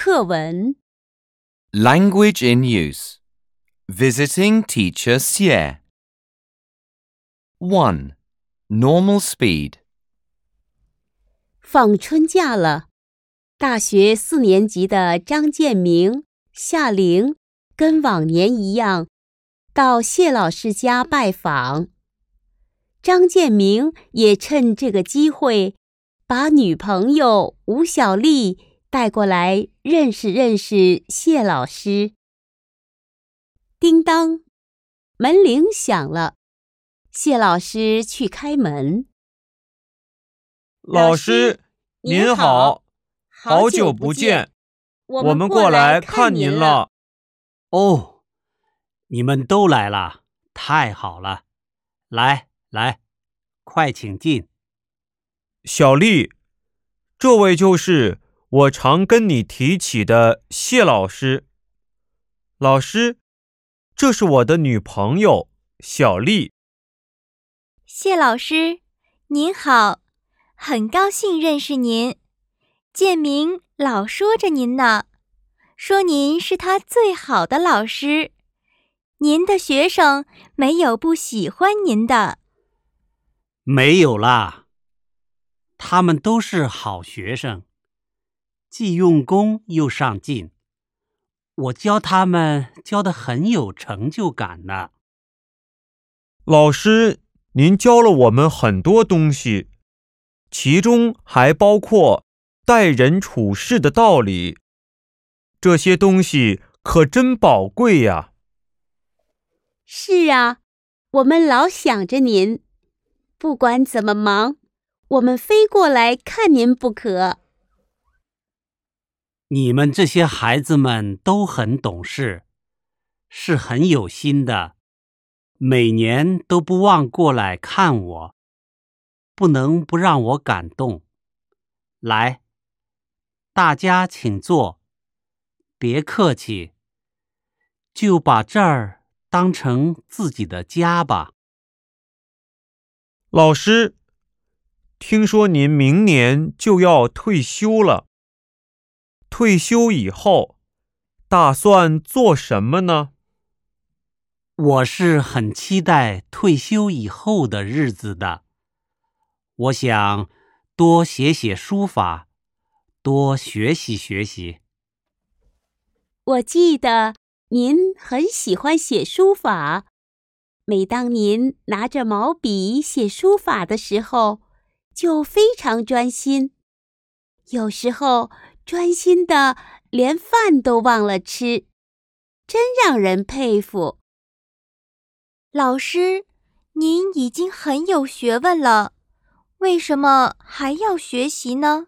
课文 Language in use. Visiting teacher Xie. 1. Normal speed. 放春假了，大学4年级的张建明、夏玲跟往年一样，到谢老师家拜访。张建明也趁这个机会，把女朋友吴小丽带过来认识认识谢老师。叮当，门铃响了，谢老师去开门。 老师，您好，好久不见，我们过来看您了。 哦，你们都来了，太好了！来，快请进。 小丽，这位就是我常跟你提起的谢老师。老师，这是我的女朋友小丽。 谢老师，您好，很高兴认识您。建明老说着您呢，说您是他最好的老师，您的学生没有不喜欢您的。 没有啦，他们都是好学生，既用功又上进，我教他们教得很有成就感呢。 老师，您教了我们很多东西，其中还包括待人处事的道理，这些东西可真宝贵呀。 是啊，我们老想着您，不管怎么忙，我们非过来看您不可。 你们这些孩子们都很懂事，是很有心的，每年都不忘过来看我，不能不让我感动。来，大家请坐，别客气，就把这儿当成自己的家吧。 老师，听说您明年就要退休了，退休以后打算做什么呢？ 我是很期待退休以后的日子的。我想多写写书法，多学习学习。 我记得您很喜欢写书法，每当您拿着毛笔写书法的时候，就非常专心，有时候专心的连饭都忘了吃，真让人佩服。 老师，您已经很有学问了，为什么还要学习呢？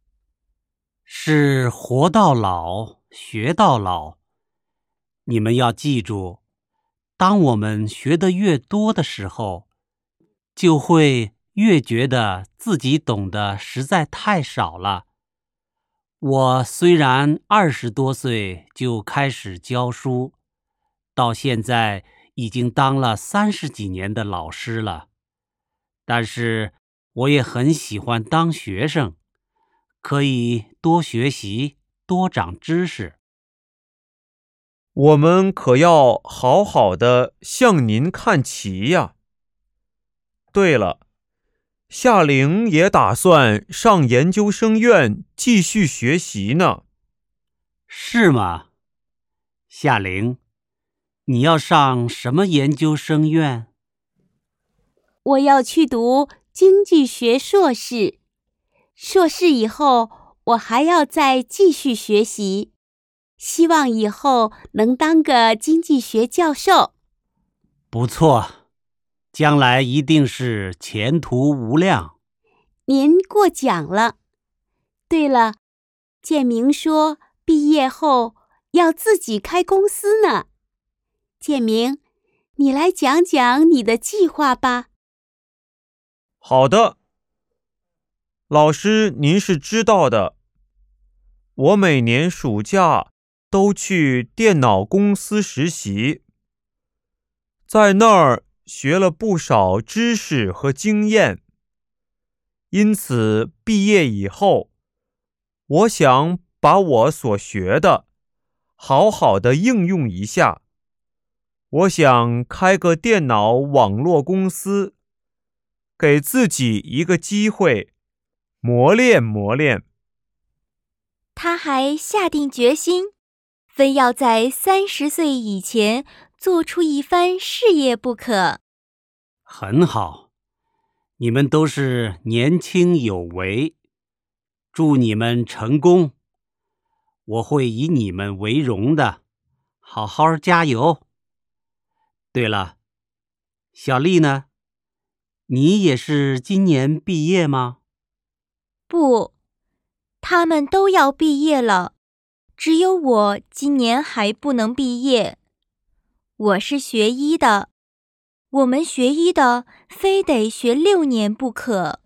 是活到老，学到老。你们要记住，当我们学得越多的时候，就会越觉得自己懂得实在太少了。我虽然20多岁就开始教书，到现在已经当了30几年的老师了，但是我也很喜欢当学生，可以多学习，多长知识。 我们可要好好的向您看齐呀。对了，夏玲也打算上研究生院继续学习呢。 是吗？夏玲，你要上什么研究生院？ 我要去读经济学硕士，硕士以后我还要再继续学习，希望以后能当个经济学教授。 不错，将来一定是前途无量。 您过奖了。对了，建明说毕业后要自己开公司呢。建明，你来讲讲你的计划吧。 好的，老师，您是知道的，我每年暑假都去电脑公司实习，在那儿学了不少知识和经验，因此毕业以后，我想把我所学的好好的应用一下。我想开个电脑网络公司，给自己一个机会，磨练磨练。 他还下定决心，非要在30岁以前做出一番事业不可。 很好，你们都是年轻有为，祝你们成功。我会以你们为荣的，好好加油。对了，小丽呢？你也是今年毕业吗？ 不，他们都要毕业了，只有我今年还不能毕业。我是学医的，我们学医的非得学6年不可。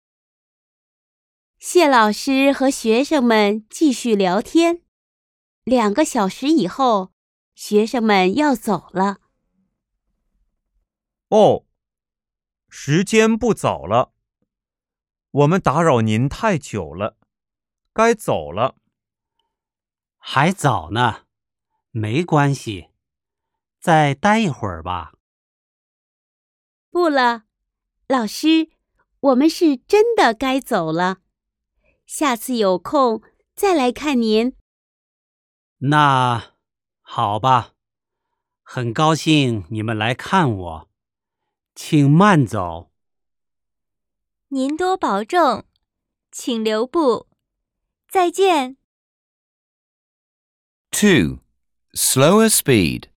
谢老师和学生们继续聊天。2个小时以后，学生们要走了。 哦，时间不早了，我们打扰您太久了，该走了。 还早呢，没关系，再待一会儿吧。 不了，老师，我们是真的该走了。下次有空再来看您。 那好吧，很高兴你们来看我，请慢走。 您多保重，请留步，再见。 2. Slower speed.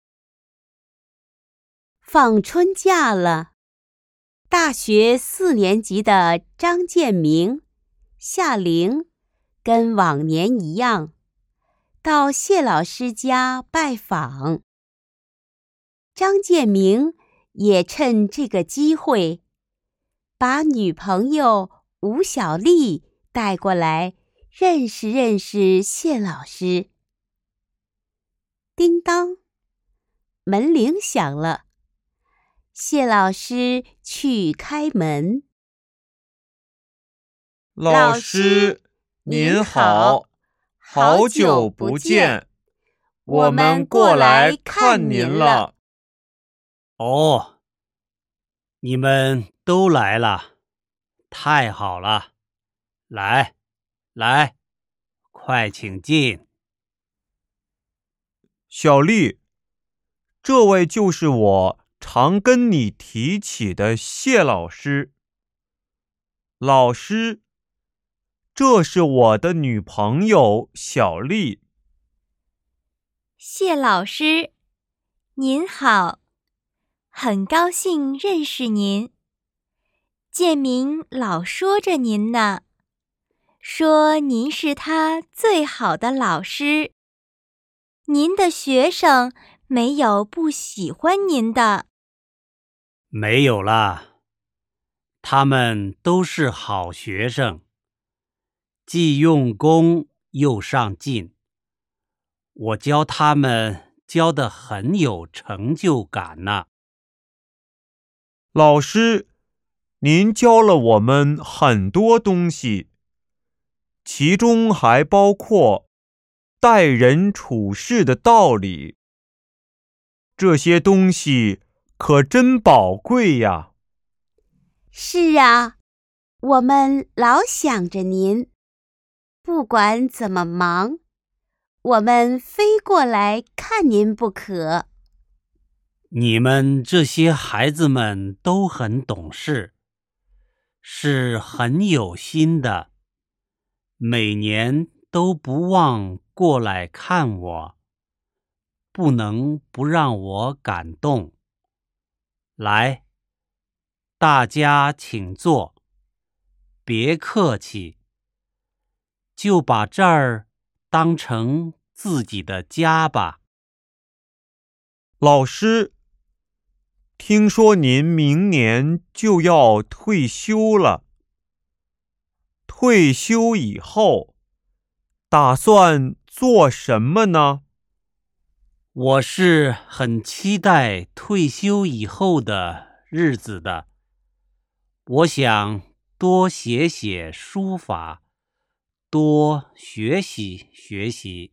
放春假了，大学4年级的张建明、夏玲跟往年一样，到谢老师家拜访。张建明也趁这个机会，把女朋友吴小丽带过来认识认识谢老师。叮当，门铃响了，谢老师去开门。 老师，您好，好久不见，我们过来看您了。 哦，你们都来了，太好了。来，来，快请进。 小丽，这位就是我常跟你提起的谢老师。老师，这是我的女朋友小丽。 谢老师，您好，很高兴认识您。建明老说着您呢，说您是他最好的老师。您的学生没有不喜欢您的。 没有啦，他们都是好学生，既用功又上进。我教他们教得很有成就感呢。 老师，您教了我们很多东西，其中还包括待人处事的道理。这些东西可真宝贵呀！ 是啊，我们老想着您，不管怎么忙，我们非过来看您不可。 你们这些孩子们都很懂事，是很有心的，每年都不忘过来看我，不能不让我感动。来，大家请坐，别客气，就把这儿当成自己的家吧。 老师，听说您明年就要退休了。退休以后，打算做什么呢？ 我是很期待退休以后的日子的。我想多写写书法， 多学习学习。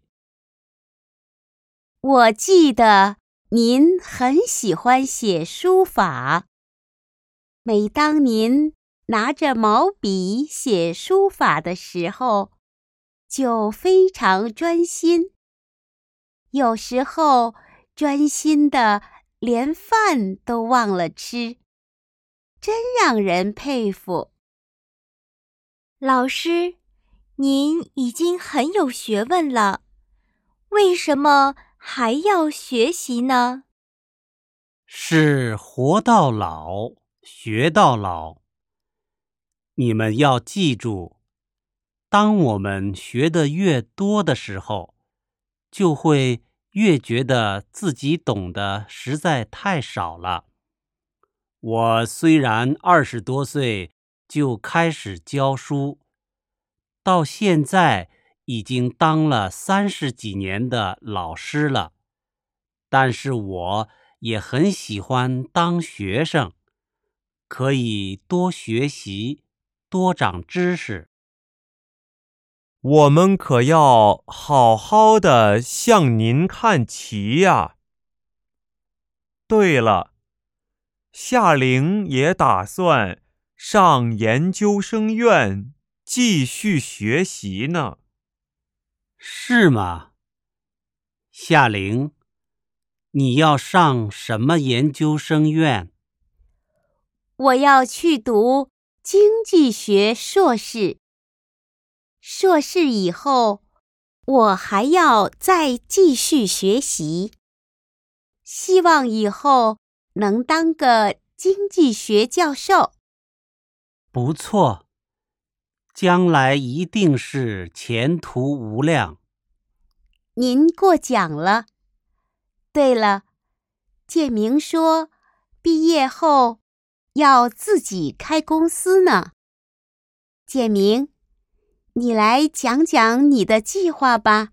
我记得您很喜欢写书法，每当您拿着毛笔写书法的时候，就非常专心，有时候专心的连饭都忘了吃，真让人佩服。 老师，您已经很有学问了，为什么还要学习呢？ 是活到老，学到老。你们要记住，当我们学得越多的时候，就会越觉得自己懂得实在太少了。我虽然20多岁就开始教书，到现在已经当了30几年的老师了，但是我也很喜欢当学生，可以多学习，多长知识。 我们可要好好的向您看齐呀。对了，夏玲也打算上研究生院继续学习呢。 是吗？夏玲，你要上什么研究生院？ 我要去读经济学硕士。硕士以后，我还要再继续学习，希望以后能当个经济学教授。 不错，将来一定是前途无量。 您过奖了。对了，建明说，毕业后要自己开公司呢。建明，你来讲讲你的计划吧。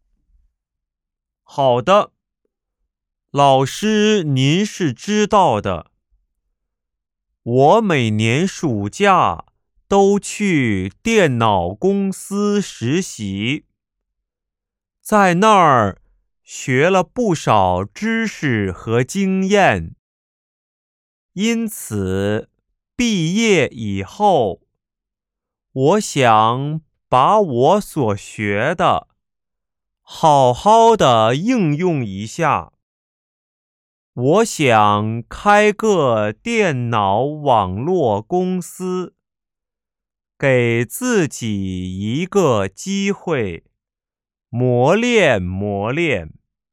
好的，老师您是知道的，我每年暑假都去电脑公司实习，在那儿学了不少知识和经验，因此毕业以后，我想把我所学的好好的应用一下。我想开个电脑网络公司，给自己一个机会，磨练磨练。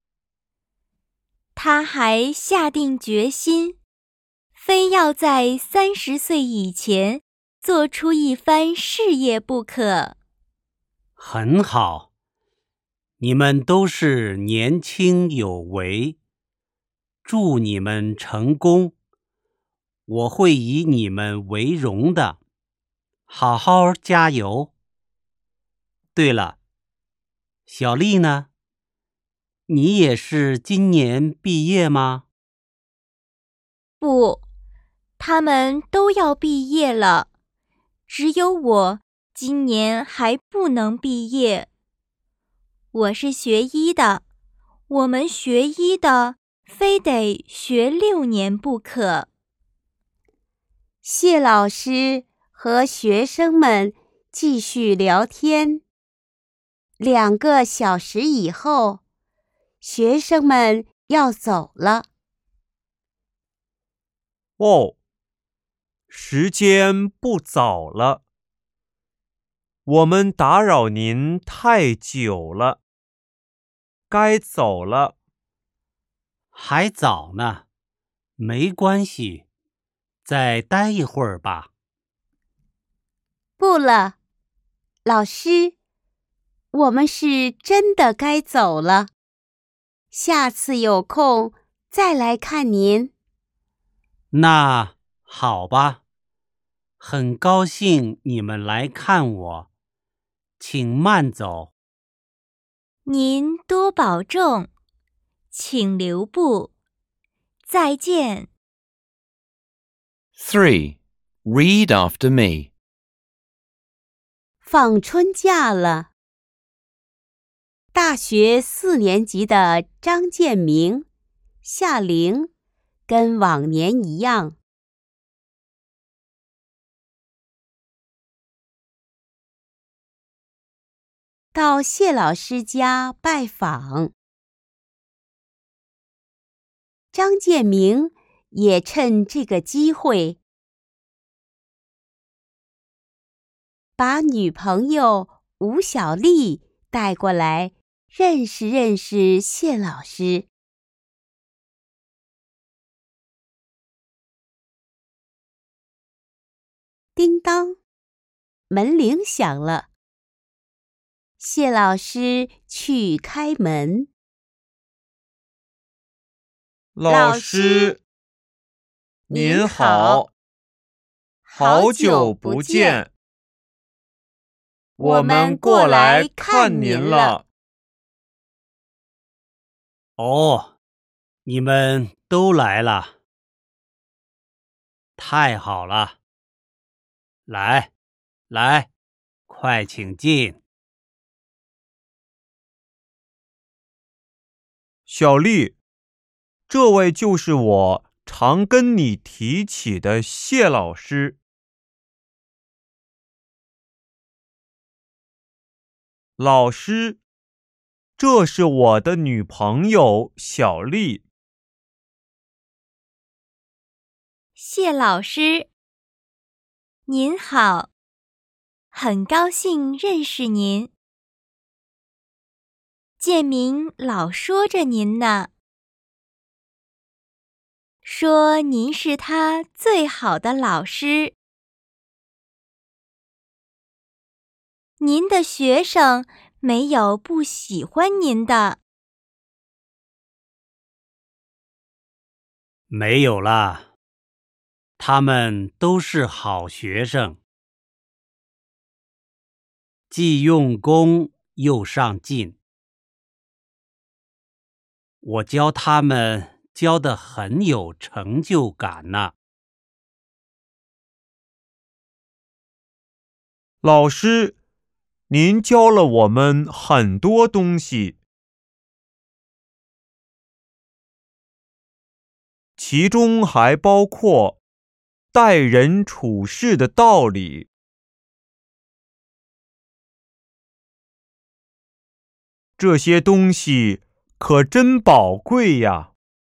他还下定决心，非要在30岁以前做出一番事业不可。 很好，你们都是年轻有为，祝你们成功，我会以你们为荣的，好好加油。对了，小丽呢？你也是今年毕业吗？ 不，他们都要毕业了，只有我今年还不能毕业。我是学医的，我们学医的非得学6年不可。 谢老师和学生们继续聊天。2个小时以后，学生们要走了。 哦，时间不早了，我们打扰您太久了，该走了。 还早呢，没关系，再待一会儿吧。 不了，老师，我们是真的该走了。下次有空再来看您。 那好吧，很高兴你们来看我，请慢走。 您多保重，请留步，再见。 3. Read after me. 放春假了。大学4年级的张建明、夏玲跟往年一样，到谢老师家拜访。张建明也趁这个机会，把女朋友吴小丽带过来认识认识谢老师。叮当，门铃响了。谢老师去开门。 老师，您好，好久不见，我们过来看您了。 哦，你们都来了，太好了！来，来，快请进。 小丽，这位就是我常跟你提起的谢老师。老师，这是我的女朋友小丽。 谢老师，您好，很高兴认识您。建明老说着您呢，说您是他最好的老师。您的学生没有不喜欢您的。 没有啦，他们都是好学生，既用功又上进。我教他们教得很有成就感呢。 老师，您教了我们很多东西，其中还包括待人处事的道理。这些东西可真宝贵呀！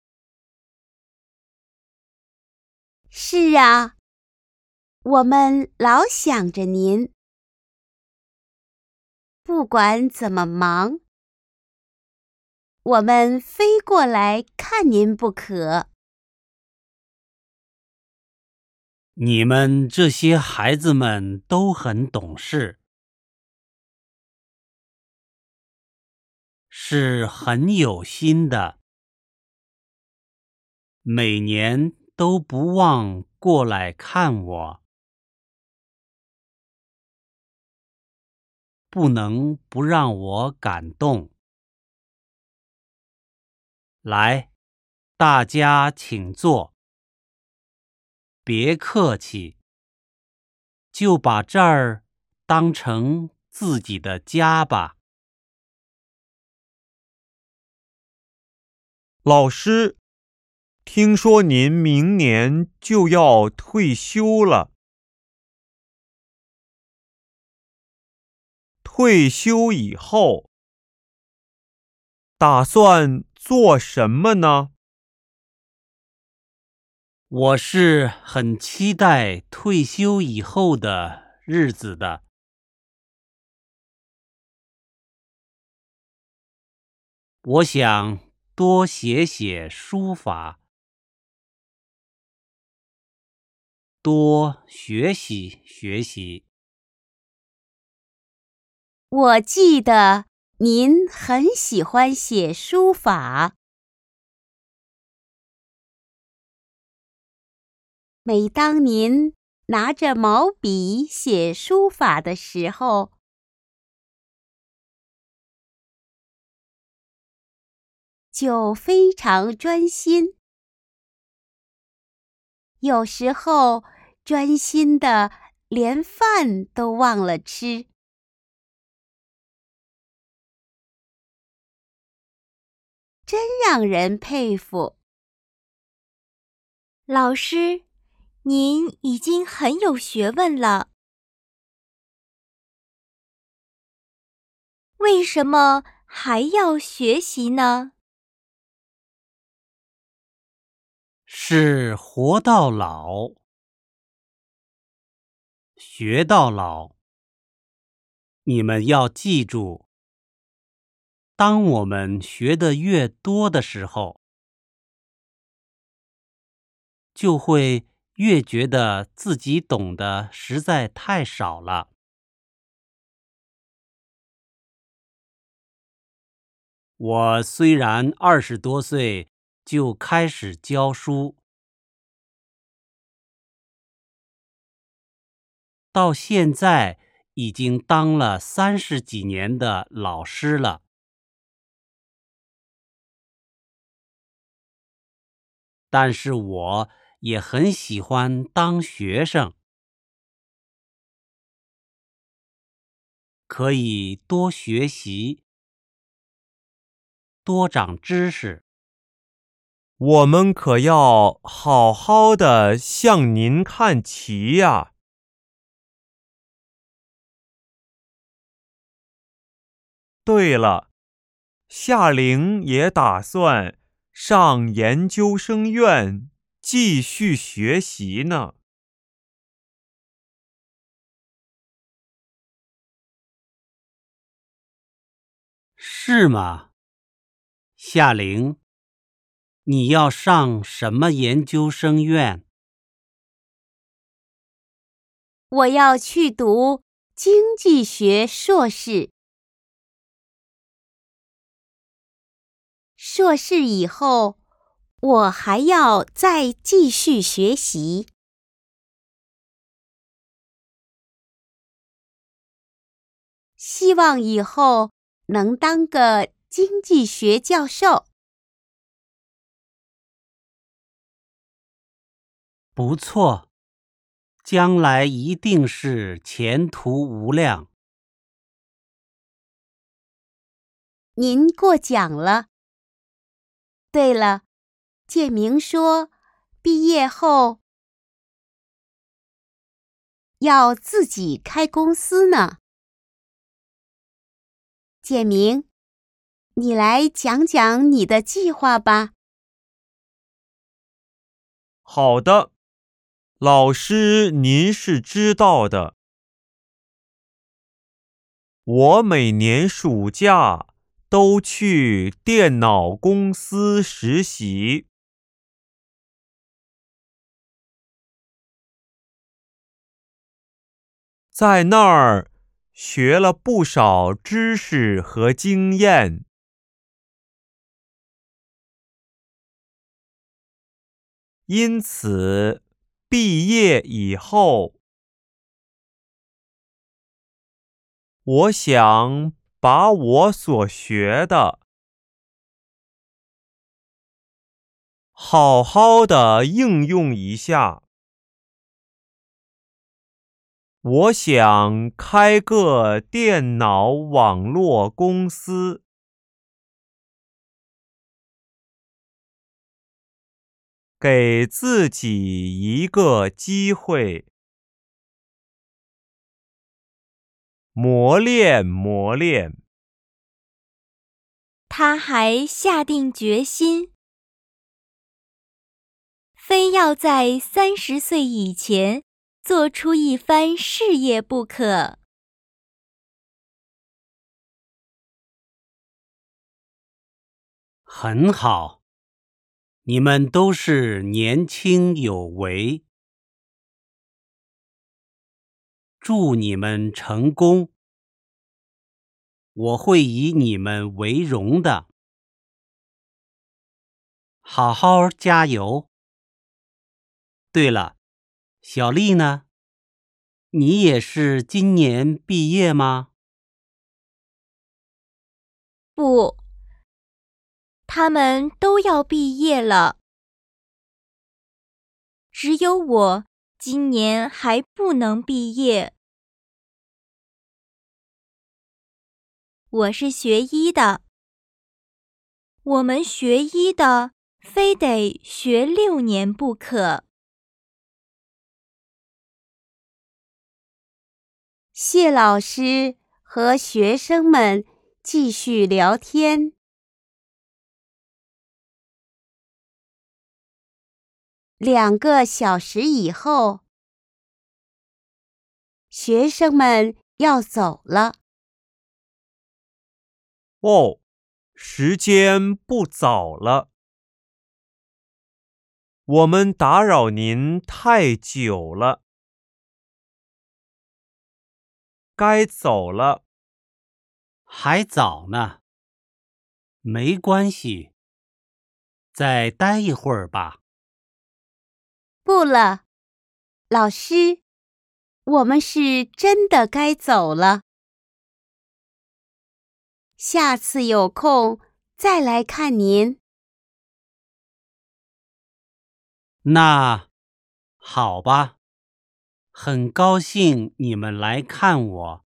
是啊，我们老想着您，不管怎么忙，我们非过来看您不可。 你们这些孩子们都很懂事，是很有心的，每年都不忘过来看我，不能不让我感动。来，大家请坐，别客气，就把这儿当成自己的家吧。 老师，听说您明年就要退休了。退休以后，打算做什么呢？ 我是很期待退休以后的日子的。我想多写写书法，多学习学习。 我记得您很喜欢写书法。每当您拿着毛笔写书法的时候，就非常专心，有时候专心的连饭都忘了吃。 真让人佩服。 老师，您已经很有学问了。为什么还要学习呢？ 是活到老，学到老。你们要记住，当我们学得越多的时候，就会越觉得自己懂得实在太少了。我虽然20多岁就开始教书，到现在已经当了30几年的老师了。但是我也很喜欢当学生，可以多学习，多长知识。 我们可要好好的向您看齐呀。对了，夏玲也打算上研究生院继续学习呢。 是吗？夏玲，你要上什么研究生院？ 我要去读经济学硕士。硕士以后，我还要再继续学习。希望以后能当个经济学教授。 不错，将来一定是前途无量。 您过奖了。对了，建明说，毕业后要自己开公司呢。建明，你来讲讲你的计划吧。 好的，老师您是知道的。我每年暑假都去电脑公司实习。在那儿学了不少知识和经验。因此，毕业以后，我想把我所学的好好的应用一下。我想开个电脑网络公司，给自己一个机会，磨练磨练。 他还下定决心，非要在30岁以前做出一番事业不可。 很好，你们都是年轻有为，祝你们成功，我会以你们为荣的。好好加油。对了，小丽呢？你也是今年毕业吗？ 不，他们都要毕业了，只有我今年还不能毕业。我是学医的， 我们学医的非得学6年不可。 谢老师和学生们继续聊天。2个小时以后，学生们要走了。 哦，时间不早了，我们打扰您太久了，该走了。 还早呢，没关系，再待一会儿吧。 不了，老师，我们是真的该走了。下次有空再来看您。 那好吧，很高兴你们来看我。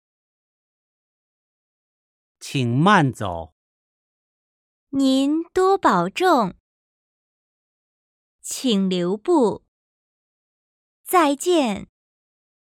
请慢走。 您多保重。请留步。再见。